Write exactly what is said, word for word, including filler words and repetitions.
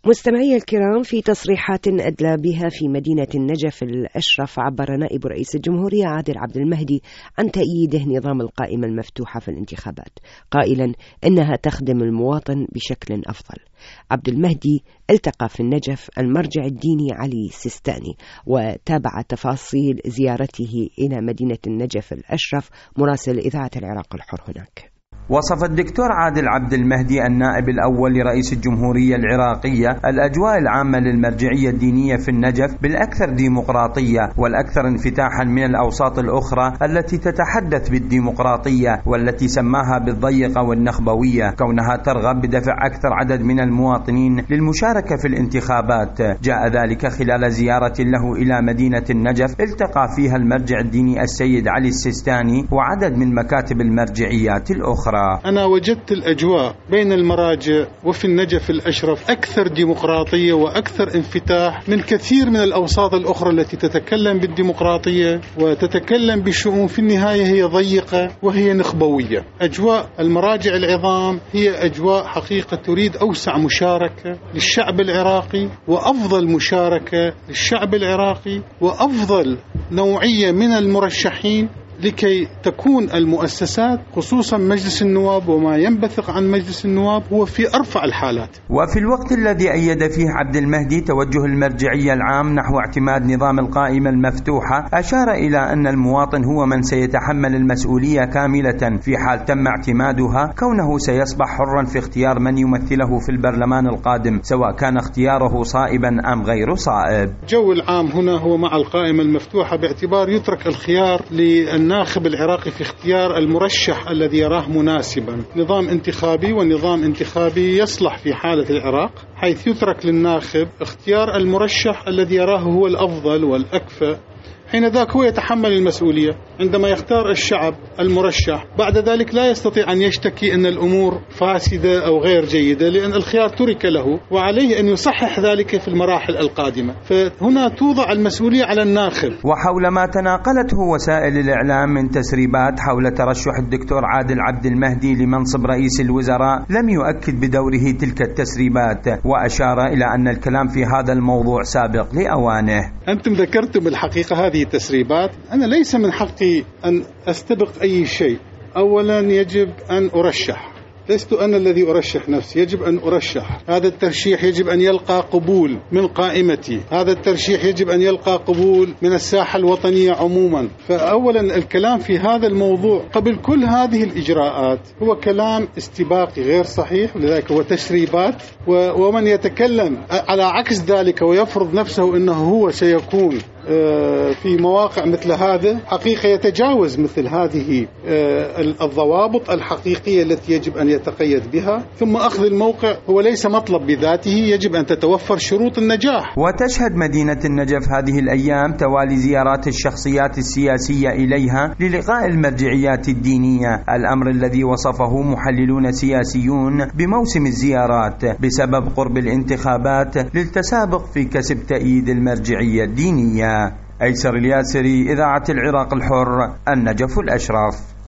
مستمعي الكرام، في تصريحات أدلى بها في مدينة النجف الأشرف، عبر نائب رئيس الجمهورية عادل عبد المهدي عن تأييده نظام القائمة المفتوحة في الانتخابات، قائلا إنها تخدم المواطن بشكل أفضل. عبد المهدي التقى في النجف المرجع الديني علي سيستاني وتابع تفاصيل زيارته إلى مدينة النجف الأشرف مراسل إذاعة العراق الحر هناك. وصف الدكتور عادل عبد المهدي النائب الأول لرئيس الجمهورية العراقية الأجواء العامة للمرجعية الدينية في النجف بالأكثر ديمقراطية والأكثر انفتاحا من الأوساط الأخرى التي تتحدث بالديمقراطية والتي سماها بالضيقة والنخبوية، كونها ترغب بدفع أكثر عدد من المواطنين للمشاركة في الانتخابات. جاء ذلك خلال زيارة له إلى مدينة النجف التقى فيها المرجع الديني السيد علي السيستاني وعدد من مكاتب المرجعيات الأخرى. أنا وجدت الأجواء بين المراجع وفي النجف الأشرف أكثر ديمقراطية وأكثر انفتاح من كثير من الأوساط الأخرى التي تتكلم بالديمقراطية وتتكلم بشؤون في النهاية هي ضيقة وهي نخبوية. أجواء المراجع العظام هي أجواء حقيقة تريد أوسع مشاركة للشعب العراقي وأفضل مشاركة للشعب العراقي وأفضل نوعية من المرشحين لكي تكون المؤسسات خصوصا مجلس النواب وما ينبثق عن مجلس النواب هو في أرفع الحالات. وفي الوقت الذي أيد فيه عبد المهدي توجه المرجعية العام نحو اعتماد نظام القائمة المفتوحة، أشار إلى أن المواطن هو من سيتحمل المسؤولية كاملة في حال تم اعتمادها، كونه سيصبح حرا في اختيار من يمثله في البرلمان القادم سواء كان اختياره صائبا أم غير صائب. الجو العام هنا هو مع القائمة المفتوحة باعتبار يترك الخيار للناس الناخب العراقي في اختيار المرشح الذي يراه مناسبا. نظام انتخابي ونظام انتخابي يصلح في حالة العراق، حيث يترك للناخب اختيار المرشح الذي يراه هو الأفضل والأكفأ، حين ذاك هو يتحمل المسؤولية. عندما يختار الشعب المرشح بعد ذلك لا يستطيع أن يشتكي أن الأمور فاسدة أو غير جيدة، لأن الخيار ترك له وعليه أن يصحح ذلك في المراحل القادمة. فهنا توضع المسؤولية على الناخب. وحول ما تناقلته وسائل الإعلام من تسريبات حول ترشح الدكتور عادل عبد المهدي لمنصب رئيس الوزراء، لم يؤكد بدوره تلك التسريبات، وأشار إلى أن الكلام في هذا الموضوع سابق لأوانه. أنتم ذكرتم الحقيقة هذه التسريبات، أنا ليس من حقي أن أستبق أي شيء. أولا يجب أن أرشح، لست أنا الذي أرشح نفسي، يجب أن أرشح. هذا الترشيح يجب أن يلقى قبول من قائمتي، هذا الترشيح يجب أن يلقى قبول من الساحة الوطنية عموما. فأولا الكلام في هذا الموضوع قبل كل هذه الإجراءات هو كلام استباقي غير صحيح، ولذلك هو تسريبات. ومن يتكلم على عكس ذلك ويفرض نفسه أنه هو سيكون في مواقع مثل هذا حقيقة يتجاوز مثل هذه الضوابط الحقيقية التي يجب أن يتقيد بها. ثم أخذ الموقع هو ليس مطلب بذاته، يجب أن تتوفر شروط النجاح. وتشهد مدينة النجف هذه الأيام توالي زيارات الشخصيات السياسية إليها للقاء المرجعيات الدينية، الأمر الذي وصفه محللون سياسيون بموسم الزيارات بسبب قرب الانتخابات للتسابق في كسب تأييد المرجعية الدينية. أيسر الياسري، إذاعة العراق الحر، النجف الأشرف.